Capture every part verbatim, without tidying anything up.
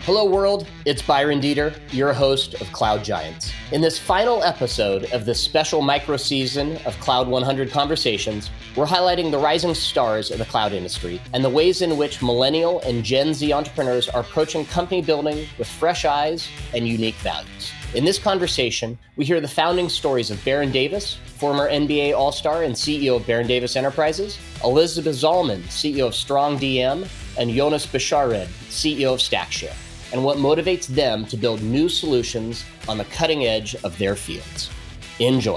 Hello world, it's Byron Dieter, your host of Cloud Giants. In this final episode of this special micro season of Cloud one hundred Conversations, we're highlighting the rising stars of the cloud industry and the ways in which millennial and Gen Z entrepreneurs are approaching company building with fresh eyes and unique values. In this conversation, we hear the founding stories of Baron Davis, former N B A All-Star and C E O of Baron Davis Enterprises, Elizabeth Zollman, C E O of Strong D M, and Jonas Bishared, C E O of StackShare, and what motivates them to build new solutions on the cutting edge of their fields. Enjoy.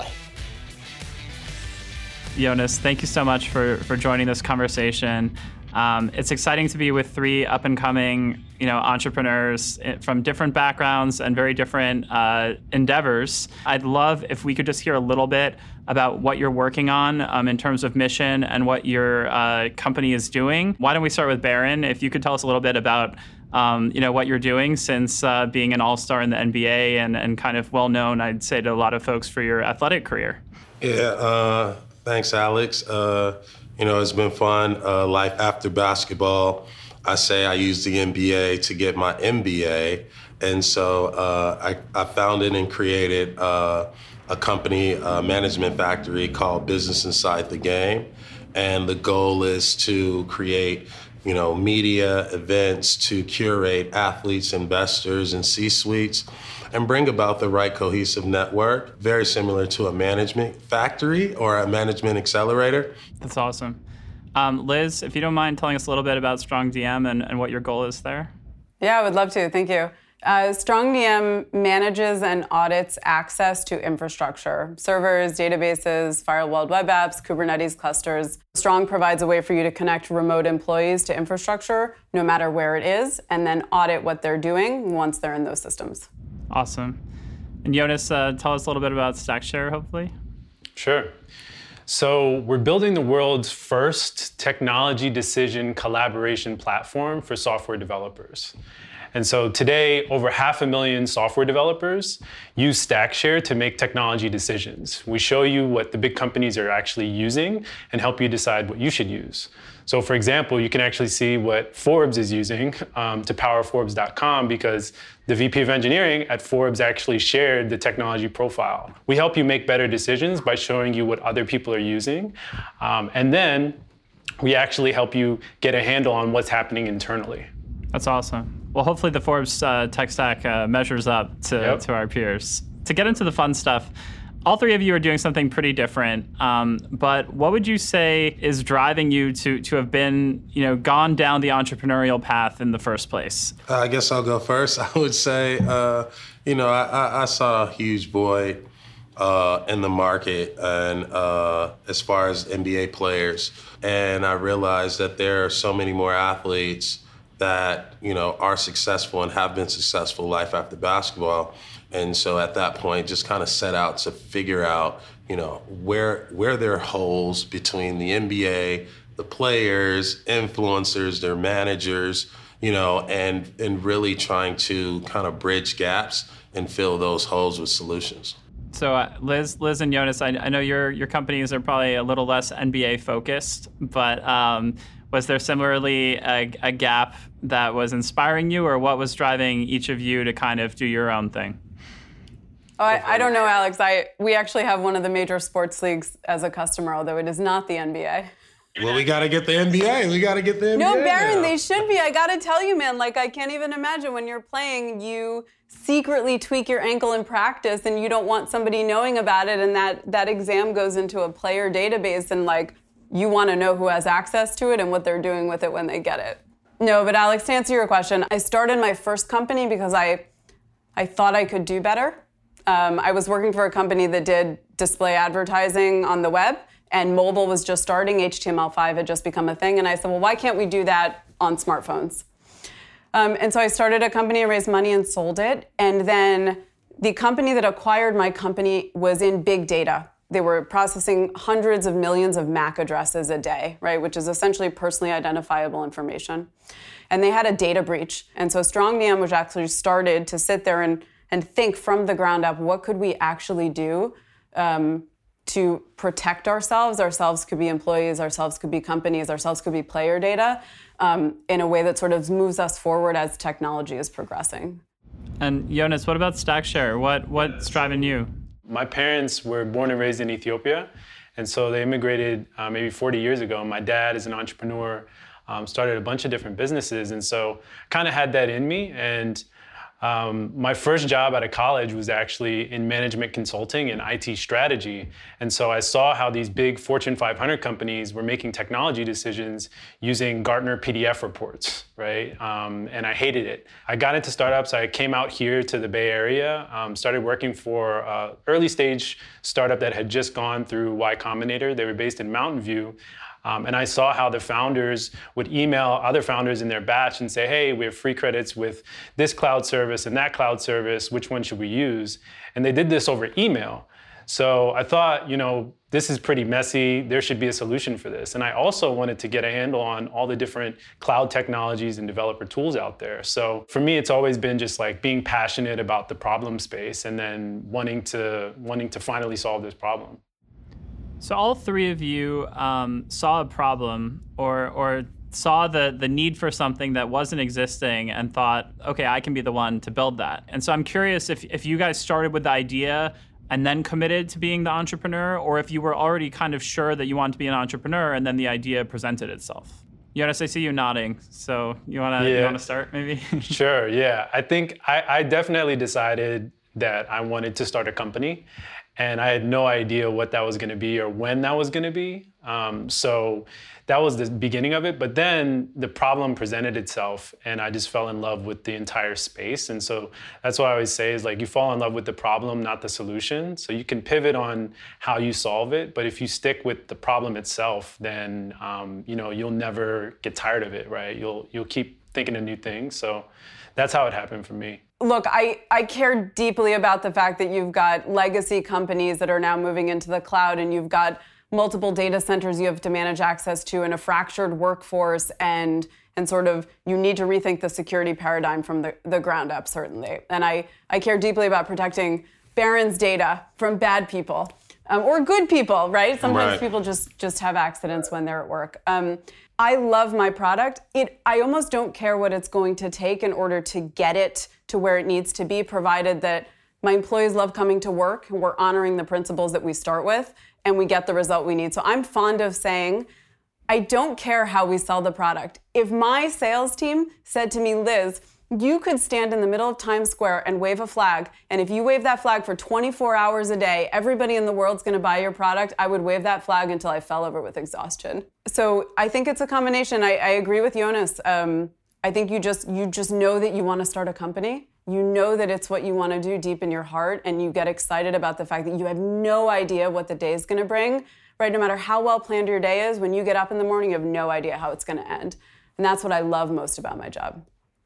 Jonas, thank you so much for, for joining this conversation. Um, it's exciting to be with three up-and-coming, you know, entrepreneurs from different backgrounds and very different uh, endeavors. I'd love if we could just hear a little bit about what you're working on um, in terms of mission and what your uh, company is doing. Why don't we start with Baron? If you could tell us a little bit about Um, you know, what you're doing since uh, being an all-star in the N B A and, and kind of well-known, I'd say, to a lot of folks for your athletic career. Yeah, uh, thanks, Alex. Uh, you know, it's been fun. Uh, life after basketball, I say I used the N B A to get my M B A. And so uh, I, I founded and created uh, a company, a management factory called Business Inside the Game. And the goal is to create you know, media events to curate athletes, investors, and C-suites and bring about the right cohesive network, very similar to a management factory or a management accelerator. That's awesome. Um, Liz, if you don't mind telling us a little bit about Strong D M and, and what your goal is there. Yeah, I would love to. Thank you. Uh, Strong D M manages and audits access to infrastructure, servers, databases, firewalled web apps, Kubernetes clusters. Strong provides a way for you to connect remote employees to infrastructure, no matter where it is, and then audit what they're doing once they're in those systems. Awesome. And Jonas, uh, tell us a little bit about StackShare, hopefully. Sure. So we're building the world's first technology decision collaboration platform for software developers. And so today, over half a million software developers use StackShare to make technology decisions. We show you what the big companies are actually using and help you decide what you should use. So for example, you can actually see what Forbes is using um, to power Forbes dot com because the V P of engineering at Forbes actually shared the technology profile. We help you make better decisions by showing you what other people are using. Um, and then we actually help you get a handle on what's happening internally. That's awesome. Well, hopefully the Forbes uh, tech stack uh, measures up to, yep. to our peers. To get into the fun stuff, all three of you are doing something pretty different. Um, but what would you say is driving you to to have been, you know, gone down the entrepreneurial path in the first place? Uh, I guess I'll go first. I would say, uh, you know, I, I, I saw a huge void uh, in the market, and uh, as far as N B A players, and I realized that there are so many more athletes that, you know, are successful and have been successful life after basketball. And so at that point, just kind of set out to figure out, you know, where where there are holes between the N B A, the players, influencers, their managers, you know, and, and really trying to kind of bridge gaps and fill those holes with solutions. So uh, Liz, Liz and Jonas, I, I know your your companies are probably a little less N B A focused, but um, was there similarly a, a gap that was inspiring you, or what was driving each of you to kind of do your own thing? Oh, I, I don't know, Alex. I we actually have one of the major sports leagues as a customer, although it is not the N B A. Well, we got to get the N B A. We got to get the N B A. No, Baron, now. They should be. I got to tell you, man, like, I can't even imagine when you're playing, you secretly tweak your ankle in practice and you don't want somebody knowing about it, and that, that exam goes into a player database, and, like, you want to know who has access to it and what they're doing with it when they get it. No, but Alex, to answer your question, I started my first company because I, I thought I could do better. Um, I was working for a company that did display advertising on the web, and mobile was just starting. H T M L five had just become a thing, and I said, well, why can't we do that on smartphones? Um, and so I started a company, raised money, and sold it. And then the company that acquired my company was in big data. They were processing hundreds of millions of M A C addresses a day, right, which is essentially personally identifiable information. And they had a data breach. And so Strong D M was actually started to sit there and, and think from the ground up, what could we actually do um, to protect ourselves. Ourselves could be employees, ourselves could be companies, ourselves could be player data, um, in a way that sort of moves us forward as technology is progressing. And Jonas, what about StackShare? What what's driving you? My parents were born and raised in Ethiopia, and so they immigrated uh, maybe forty years ago. My dad is an entrepreneur, um, started a bunch of different businesses, and so kind of had that in me. And Um, my first job out of college was actually in management consulting and I T strategy. And so I saw how these big Fortune five hundred companies were making technology decisions using Gartner P D F reports, right? Um, and I hated it. I got into startups. I came out here to the Bay Area, um, started working for an early stage startup that had just gone through Y Combinator. They were based in Mountain View. Um, and I saw how the founders would email other founders in their batch and say, hey, we have free credits with this cloud service and that cloud service. Which one should we use? And they did this over email. So I thought, you know, this is pretty messy. There should be a solution for this. And I also wanted to get a handle on all the different cloud technologies and developer tools out there. So for me, it's always been just like being passionate about the problem space and then wanting to wanting to finally solve this problem. So all three of you um, saw a problem or or saw the the need for something that wasn't existing and thought, okay, I can be the one to build that. And so I'm curious if, if you guys started with the idea and then committed to being the entrepreneur, or if you were already kind of sure that you wanted to be an entrepreneur and then the idea presented itself. Jonas, I see you nodding. So you want to yeah. you want to start maybe? Sure, yeah. I think I, I definitely decided that I wanted to start a company. And I had no idea what that was going to be or when that was going to be. Um, so that was the beginning of it. But then the problem presented itself, and I just fell in love with the entire space. And so that's what I always say is like you fall in love with the problem, not the solution. So you can pivot on how you solve it. But if you stick with the problem itself, then um, you know you'll never get tired of it, right? You'll you'll keep thinking of new things. So that's how it happened for me. Look, I, I care deeply about the fact that you've got legacy companies that are now moving into the cloud, and you've got multiple data centers you have to manage access to, and a fractured workforce, and and sort of you need to rethink the security paradigm from the, the ground up, certainly. And I, I care deeply about protecting Barron's data from bad people, um, or good people, right? Sometimes right. people just, just have accidents when they're at work. Um, I love my product. It I almost don't care what it's going to take in order to get it to where it needs to be, provided that my employees love coming to work, and we're honoring the principles that we start with, and we get the result we need. So I'm fond of saying, I don't care how we sell the product. If my sales team said to me, Liz, you could stand in the middle of Times Square and wave a flag, and if you wave that flag for twenty-four hours a day, everybody in the world's gonna buy your product, I would wave that flag until I fell over with exhaustion. So I think it's a combination. I, I agree with Jonas. Um, I think you just you just know that you wanna start a company. You know that it's what you wanna do deep in your heart, and you get excited about the fact that you have no idea what the day is gonna bring, right? No matter how well planned your day is, when you get up in the morning, you have no idea how it's gonna end. And that's what I love most about my job.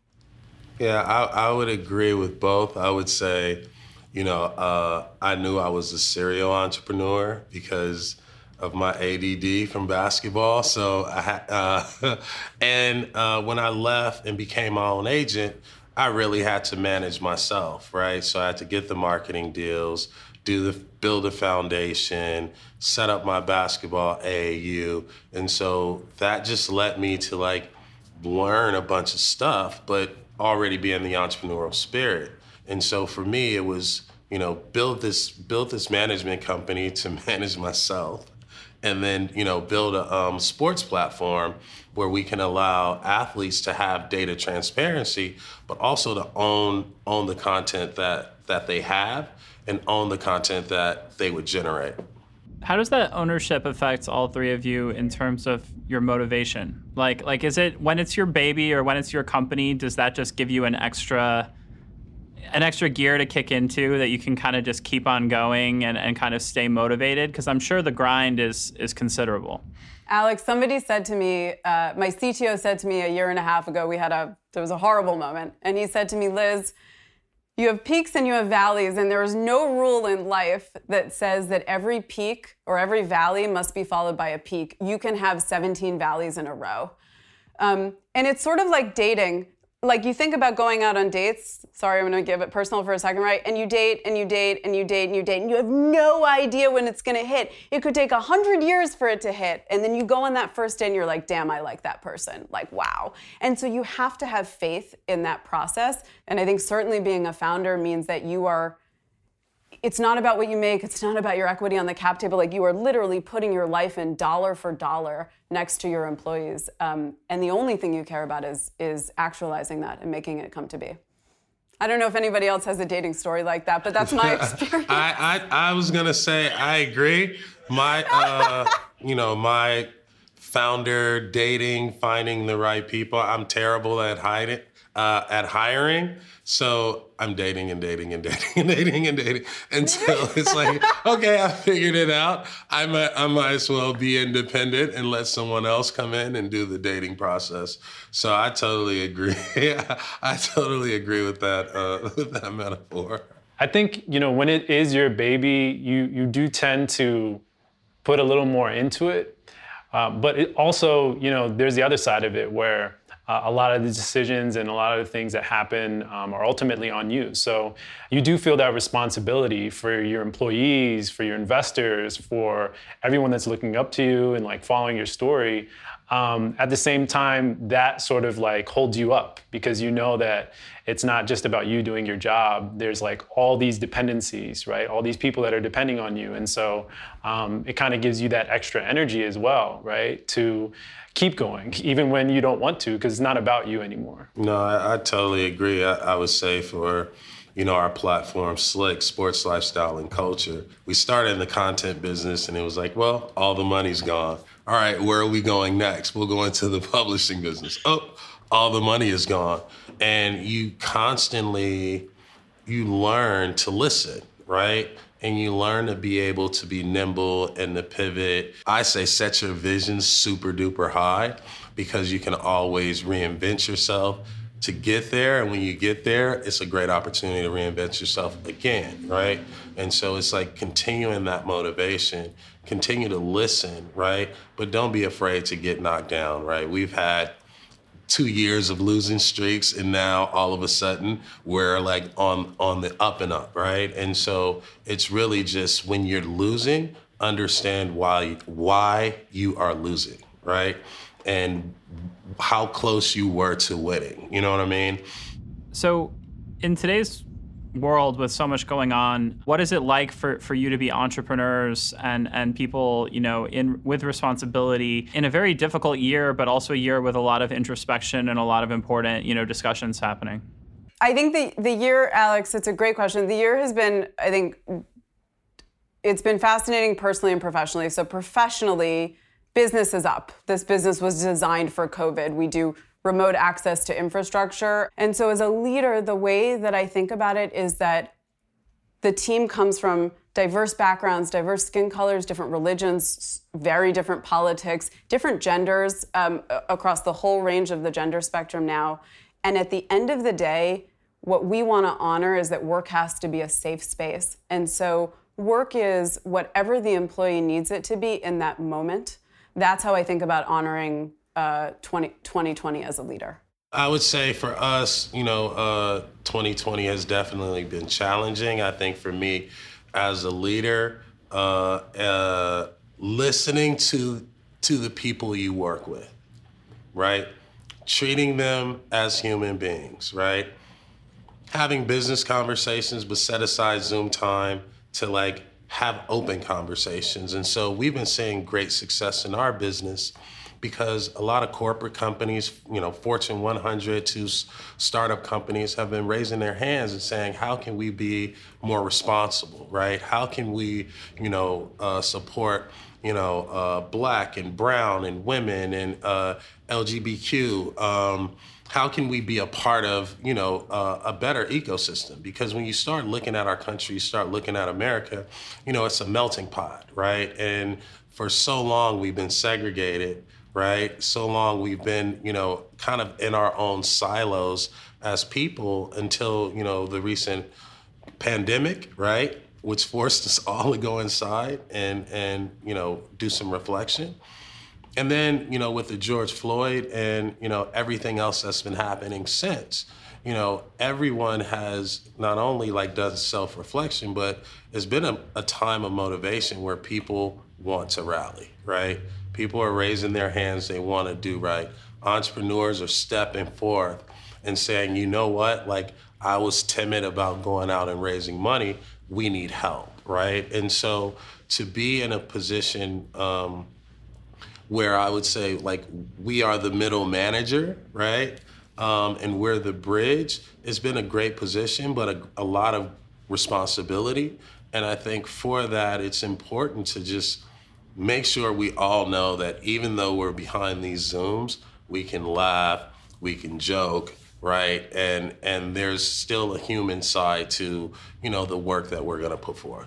Yeah, I, I would agree with both. I would say, you know, uh, I knew I was a serial entrepreneur because of my A D D from basketball. So, I ha- uh, and uh, when I left and became my own agent, I really had to manage myself, right? So I had to get the marketing deals, do the build a foundation, set up my basketball A A U, and so that just led me to like learn a bunch of stuff, but already be in the entrepreneurial spirit. And so for me, it was, you know, build this build this management company to manage myself, and then, you know, build a um, sports platform where we can allow athletes to have data transparency, but also to own own the content that that they have and own the content that they would generate. How does that ownership affect all three of you in terms of your motivation? Like, like is it when it's your baby or when it's your company, does that just give you an extra an extra gear to kick into that you can kind of just keep on going and, and kind of stay motivated? Because I'm sure the grind is is considerable. Alex, somebody said to me, uh, my C T O said to me a year and a half ago, we had a, there was a horrible moment. And he said to me, Liz, you have peaks and you have valleys, and there is no rule in life that says that every peak or every valley must be followed by a peak. You can have seventeen valleys in a row. Um, and it's sort of like dating. like you think about going out on dates. Sorry, I'm going to give it personal for a second, right? And you date and you date and you date and you date and you have no idea when it's going to hit. It could take a hundred years for it to hit. And then you go on that first date and you're like, damn, I like that person. Like, wow. And so you have to have faith in that process. And I think certainly being a founder means that you are, it's not about what you make. It's not about your equity on the cap table. Like you are literally putting your life in dollar for dollar next to your employees. Um, and the only thing you care about is, is actualizing that and making it come to be. I don't know if anybody else has a dating story like that, but that's my experience. I, I, I was gonna say, I agree. My, uh, you know, my founder dating, finding the right people. I'm terrible at hiding, uh, at hiring. So I'm dating and dating and dating and dating and dating until it's like, okay, I figured it out. I might, I might as well be independent and let someone else come in and do the dating process. So I totally agree. I totally agree with that, uh, with that metaphor. I think, you know, when it is your baby, you, you do tend to put a little more into it. Uh, but it also, you know, there's the other side of it where Uh, a lot of the decisions and a lot of the things that happen um, are ultimately on you. So you do feel that responsibility for your employees, for your investors, for everyone that's looking up to you and like following your story. Um, at the same time, that sort of like holds you up because you know that it's not just about you doing your job. There's like all these dependencies, right? All these people that are depending on you. And so um, it kind of gives you that extra energy as well, right? To keep going, even when you don't want to, because it's not about you anymore. No, I, I totally agree. I, I would say for, you know, our platform, Slick, Sports, Lifestyle, and Culture, we started in the content business and it was like, well, all the money's gone. All right, where are we going next? We'll go into the publishing business. Oh, all the money is gone. And you constantly, you learn to listen, right? And you learn to be able to be nimble and to pivot. I say set your vision super duper high because you can always reinvent yourself to get there. And when you get there, it's a great opportunity to reinvent yourself again, right? And so it's like continuing that motivation, continue to listen, right? But don't be afraid to get knocked down, right? We've had two years of losing streaks, and now all of a sudden we're like on on the up and up, right? And so it's really just when you're losing, understand why why you are losing, right? And how close you were to winning. You know what I mean? So in today's world with so much going on, what is it like for, for you to be entrepreneurs and, and people, you know, in with responsibility in a very difficult year, but also a year with a lot of introspection and a lot of important, you know, discussions happening? I think the, the year, Alex, it's a great question. The year has been, I think, it's been fascinating personally and professionally. So professionally, business is up. This business was designed for COVID. We do remote access to infrastructure. And so as a leader, the way that I think about it is that the team comes from diverse backgrounds, diverse skin colors, different religions, very different politics, different genders um, across the whole range of the gender spectrum now. And at the end of the day, what we want to honor is that work has to be a safe space. And so work is whatever the employee needs it to be in that moment. That's how I think about honoring uh, twenty twenty as a leader. I would say for us, you know, uh, twenty twenty has definitely been challenging. I think for me as a leader, uh, uh, listening to to the people you work with, right? Treating them as human beings, right? Having business conversations, but set aside Zoom time to like have open conversations. And so we've been seeing great success in our business because a lot of corporate companies, you know, Fortune one hundred to startup companies have been raising their hands and saying, how can we be more responsible, right? How can we, you know, uh, support, you know, uh, Black and brown and women and uh, L G B T Q? Um, how can we be a part of, you know, uh, a better ecosystem? Because when you start looking at our country, you start looking at America, you know, it's a melting pot, right? And for so long we've been segregated, right? So long we've been, you know, kind of in our own silos as people until, you know, the recent pandemic, right? Which forced us all to go inside and, and you know, do some reflection. And then, you know, with the George Floyd and, you know, everything else that's been happening since, you know, everyone has not only like done self-reflection, but it's been a, a time of motivation where people want to rally, right? People are raising their hands, they want to do right. Entrepreneurs are stepping forth and saying, you know what, like I was timid about going out and raising money, we need help, right? And so to be in a position um, where I would say like we are the middle manager, right? Um, and we're the bridge, it's been a great position, but a, a lot of responsibility. And I think for that, it's important to just make sure we all know that even though we're behind these Zooms, we can laugh, we can joke, right? And and there's still a human side to, you know, the work that we're gonna put forth.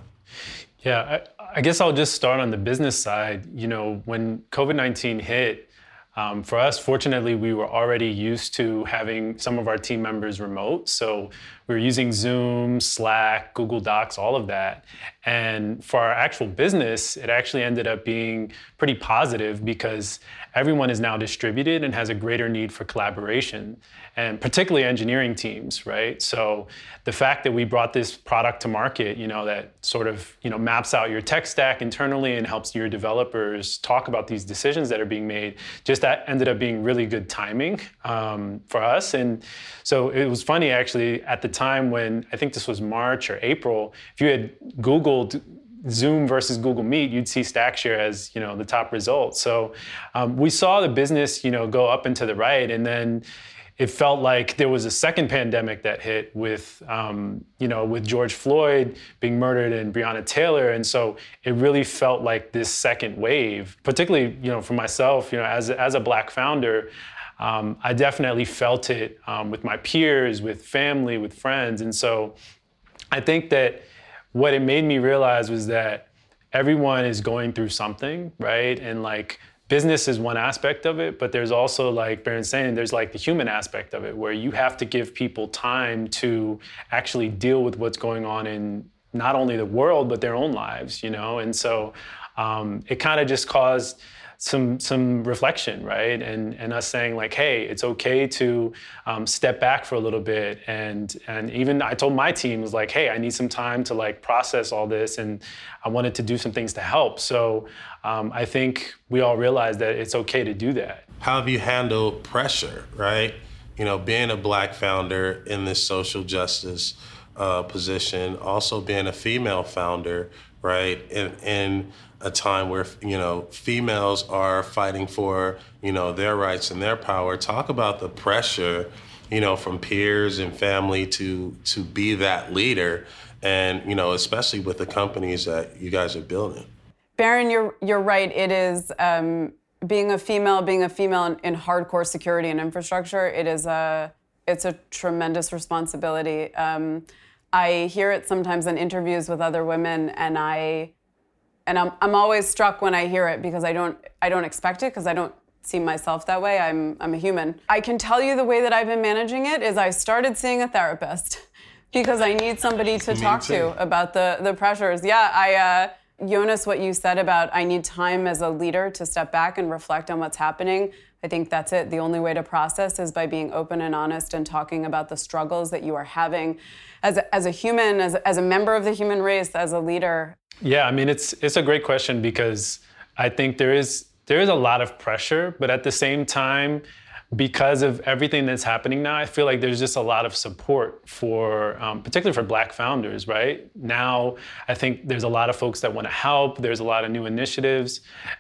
Yeah, I, I guess I'll just start on the business side. You know, when COVID nineteen hit, um, for us, fortunately, we were already used to having some of our team members remote. So we were using Zoom, Slack, Google Docs, all of that. And for our actual business, it actually ended up being pretty positive because everyone is now distributed and has a greater need for collaboration, and particularly engineering teams, right? So the fact that we brought this product to market, you know, that sort of, you know, maps out your tech stack internally and helps your developers talk about these decisions that are being made, just that ended up being really good timing um, for us. And so it was funny, actually, at the time when, I think this was March or April, if you had Googled Zoom versus Google Meet, you'd see StackShare as, you know, the top result. So um, we saw the business, you know, go up and to the right, and then it felt like there was a second pandemic that hit with, um, you know, with George Floyd being murdered and Breonna Taylor, and so it really felt like this second wave. Particularly, you know, for myself, you know, as as a Black founder, um, I definitely felt it um, with my peers, with family, with friends, and so I think that what it made me realize was that everyone is going through something, right? And like business is one aspect of it, but there's also, like Baron's saying, there's like the human aspect of it where you have to give people time to actually deal with what's going on in not only the world, but their own lives, you know? And so um, it kind of just caused some some reflection, right? And and us saying like, hey, it's okay to um, step back for a little bit. And and even I told my team, was like, hey, I need some time to like process all this, and I wanted to do some things to help. So um, I think we all realized that it's okay to do that. How have you handled pressure, right? You know, being a Black founder in this social justice uh, position, also being a female founder, right? In, in a time where, you know, females are fighting for, you know, their rights and their power. Talk about the pressure, you know, from peers and family to to be that leader, and, you know, especially with the companies that you guys are building. Baron, you're you're right. It is um, being a female, being a female in, in hardcore security and infrastructure. It is a it's a tremendous responsibility. Um, I hear it sometimes in interviews with other women, and I. And I'm I'm always struck when I hear it because I don't I don't expect it because I don't see myself that way. I'm I'm a human. I can tell you the way that I've been managing it is I started seeing a therapist because I need somebody to talk to about the the pressures. Yeah, I uh, Jonas, what you said about I need time as a leader to step back and reflect on what's happening. I think that's it. The only way to process is by being open and honest and talking about the struggles that you are having as a, as a human, as a, as a member of the human race, as a leader. Yeah, I mean, it's it's a great question because I think there is there is a lot of pressure, but at the same time, because of everything that's happening now, I feel like there's just a lot of support for, um, particularly for Black founders, right? Now, I think there's a lot of folks that want to help. There's a lot of new initiatives.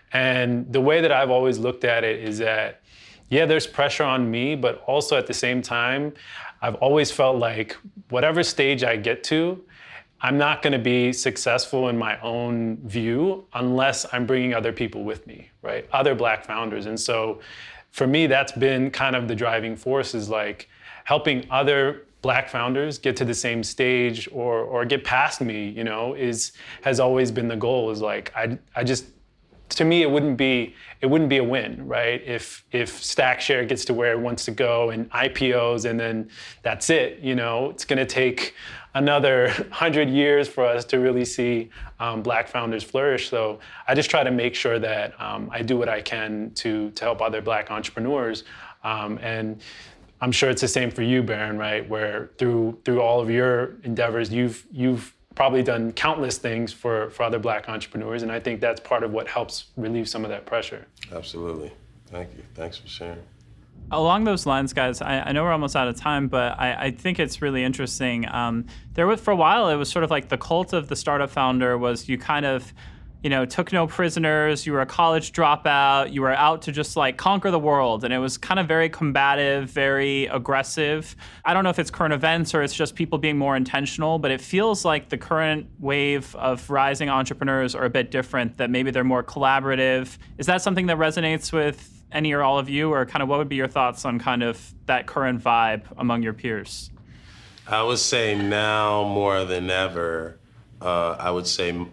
And the way that I've always looked at it is that, yeah, there's pressure on me, but also at the same time, I've always felt like whatever stage I get to, I'm not going to be successful in my own view unless I'm bringing other people with me, right? Other Black founders. And so for me, that's been kind of the driving force, is like helping other Black founders get to the same stage or or get past me, you know, is has always been the goal, is like, I, I just, to me, it wouldn't be it wouldn't be a win, right? If if StackShare gets to where it wants to go and I P Os and then that's it, you know, it's going to take another hundred years for us to really see um, Black founders flourish. So I just try to make sure that um, I do what I can to to help other Black entrepreneurs, um, and I'm sure it's the same for you, Baron, right? Where through through all of your endeavors, you've you've probably done countless things for, for other Black entrepreneurs, and I think that's part of what helps relieve some of that pressure. Absolutely. Thank you. Thanks for sharing. Along those lines, guys, I, I know we're almost out of time, but I, I think it's really interesting. Um, there was, for a while, it was sort of like the cult of the startup founder was you kind of, you know, took no prisoners, you were a college dropout, you were out to just like conquer the world. And it was kind of very combative, very aggressive. I don't know if it's current events or it's just people being more intentional, but it feels like the current wave of rising entrepreneurs are a bit different, that maybe they're more collaborative. Is that something that resonates with any or all of you, or kind of what would be your thoughts on kind of that current vibe among your peers? I would say now more than ever, uh, I would say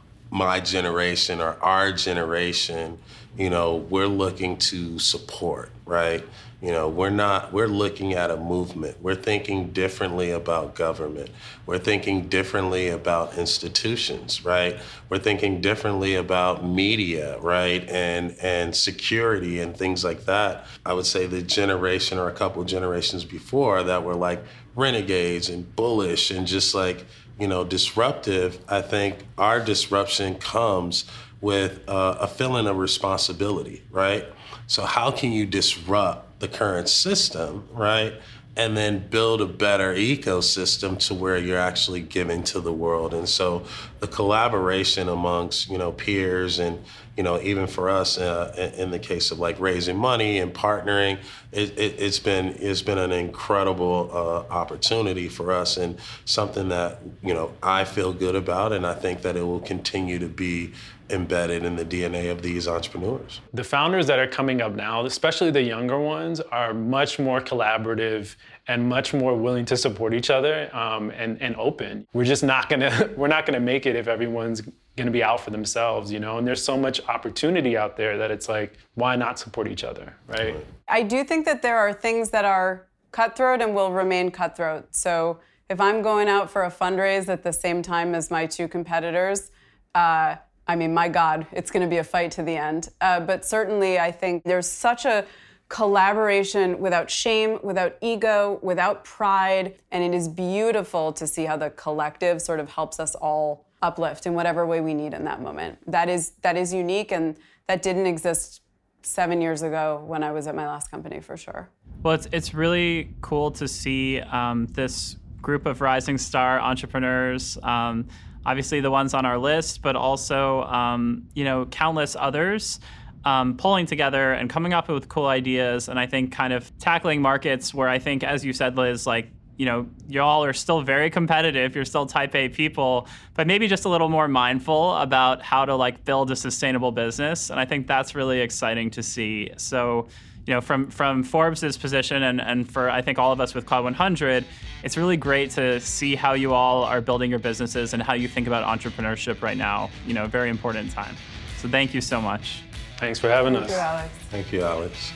my generation or our generation, you know, we're looking to support, right? You know, we're not, we're looking at a movement. We're thinking differently about government. We're thinking differently about institutions, right? We're thinking differently about media, right? And and security and things like that. I would say the generation or a couple generations before that were like renegades and bullish and just like, you know, disruptive. I think our disruption comes with uh, a feeling of responsibility, right? So how can you disrupt the current system, right? And then build a better ecosystem to where you're actually giving to the world. And so the collaboration amongst, you know, peers and, you know, even for us uh, in the case of like raising money and partnering, it, it, it's been it's been an incredible uh, opportunity for us and something that, you know, I feel good about. And I think that it will continue to be embedded in the D N A of these entrepreneurs. The founders that are coming up now, especially the younger ones, are much more collaborative and much more willing to support each other um, and, and open. We're just not gonna, we're not gonna make it if everyone's gonna be out for themselves, you know? And there's so much opportunity out there that it's like, why not support each other, right? I do think that there are things that are cutthroat and will remain cutthroat. So if I'm going out for a fundraise at the same time as my two competitors, uh, I mean, my God, it's going to be a fight to the end. Uh, but certainly, I think there's such a collaboration without shame, without ego, without pride. And it is beautiful to see how the collective sort of helps us all uplift in whatever way we need in that moment. That is that is unique, and that didn't exist seven years ago when I was at my last company, for sure. Well, it's, it's really cool to see um, this group of rising star entrepreneurs, um, obviously the ones on our list, but also, um, you know, countless others um, pulling together and coming up with cool ideas. And I think kind of tackling markets where I think, as you said, Liz, like, you know, y'all are still very competitive. You're still type A people, but maybe just a little more mindful about how to like build a sustainable business. And I think that's really exciting to see. So, you know, from from Forbes' position and, and for, I think, all of us with Cloud one hundred, it's really great to see how you all are building your businesses and how you think about entrepreneurship right now. You know, very important time. So thank you so much. Thanks for having Thank us. you, Alex. Thank you, Alex.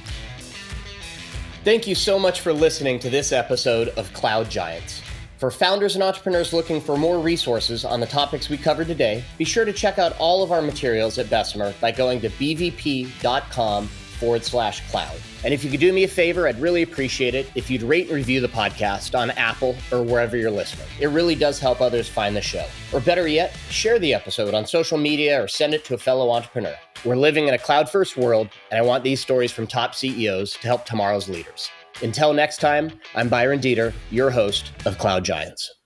Thank you so much for listening to this episode of Cloud Giants. For founders and entrepreneurs looking for more resources on the topics we covered today, be sure to check out all of our materials at Bessemer by going to bvp.com forward slash cloud. And if you could do me a favor, I'd really appreciate it if you'd rate and review the podcast on Apple or wherever you're listening. It really does help others find the show. Or better yet, share the episode on social media or send it to a fellow entrepreneur. We're living in a cloud-first world, and I want these stories from top C E Os to help tomorrow's leaders. Until next time, I'm Byron Deeter, your host of Cloud Giants.